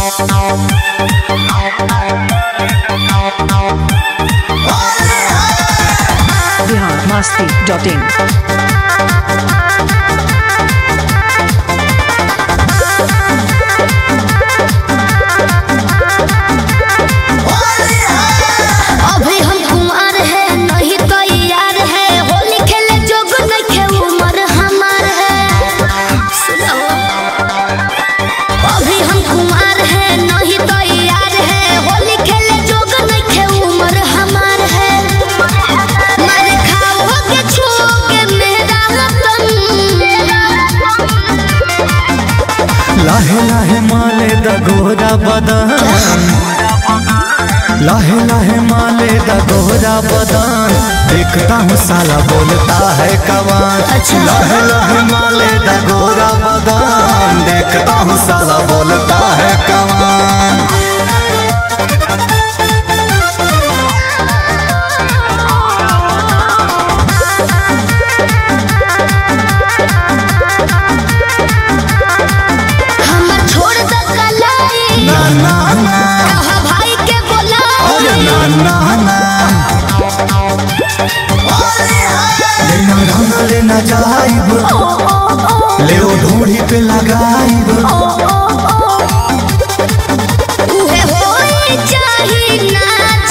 biharmasti.in अभी हम कुमार है नहीं तो यार है होली खेले जोग नहीं खे उमर हमार है। अभी हम कुमार है नहीं तो यार है होली खेले जोग नहीं खे उमर हमार है। मारे खाओगे छूके मेरा रतन लाहे लाहे माले दा गोरा बदान लाहे लाहे माले दा गोरा बदान देखता हूँ साला बोलता है कवान। लाहे लाहे माले दा गोरा बदान देखता हूँ साला बोलता है कवान। हमर छोड़ द कलाई ना ना ना कहा भाई के बोला अरे ना ना ना लेना ढंग लेना जाइब ले ओ ढूंढी पे लगाइब उहे होई चाही ना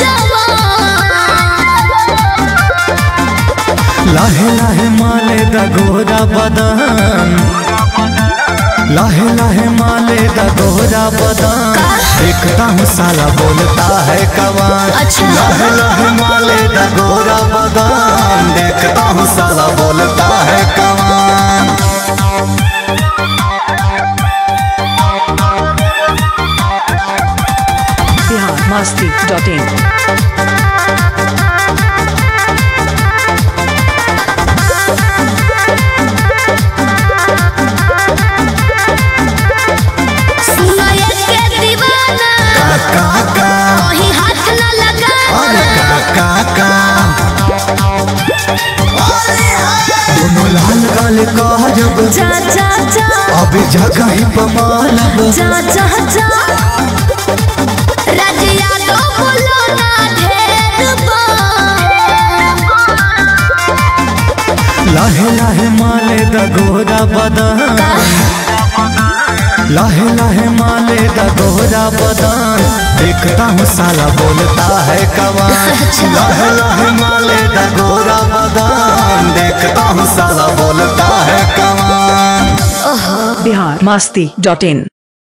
जवान। लाहे लाहे माले दा गोरा बदान लाहे लाहे माले दा गोरा बदान देखता हूँ साला बोलता है कवान। लाहे लाहे माले दा गोरा बदान देखता हूँ साला बोलता है कवान। biharmasti.in सुनो ये के दीवाना काका कहीं हाथ न लगा अरे काका दोनों लाल गाल का जब जा जा जा अभी जगह ही पमालब जा जा जा राजिया तो बोलो ना ढेर लाहे लाहे माले दा गोरा बदान लाहे लाहे माले दा गोरा बदान देखता हूँ साला बोलता है कवान। लाहे लाहे माले दा गोरा बदान देखता हूँ साला बोलता है कवान। biharmasti.in